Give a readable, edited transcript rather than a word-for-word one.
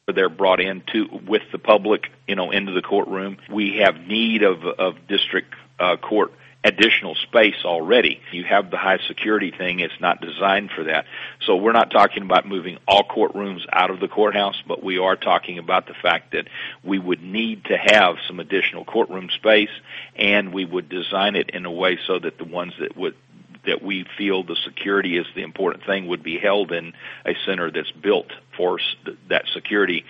they're brought into with the public, into the courtroom. We have need of district court additional space already. You have the high security thing. It's not designed for that. So we're not talking about moving all courtrooms out of the courthouse, but we are talking about the fact that we would need to have some additional courtroom space, and we would design it in a way so that the ones that we feel the security is the important thing would be held in a center that's built for that security